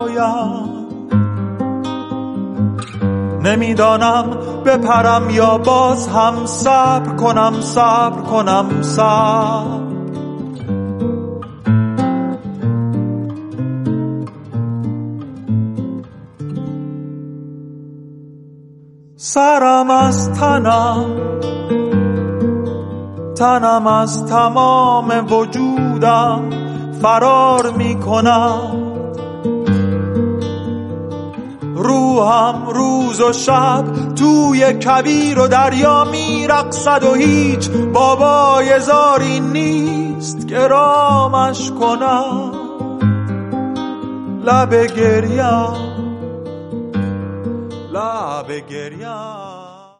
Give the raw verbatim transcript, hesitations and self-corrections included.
نمیدانم بپرم یا باز هم صبر کنم صبر کنم صبر. سرم از تنم، تنم از تمام وجودم فرار می کنم. روحم روز و شب توی کویر و دریا می رقصد و هیچ بابای زاری نیست که رامش کنم. لب گریم، لب گریم.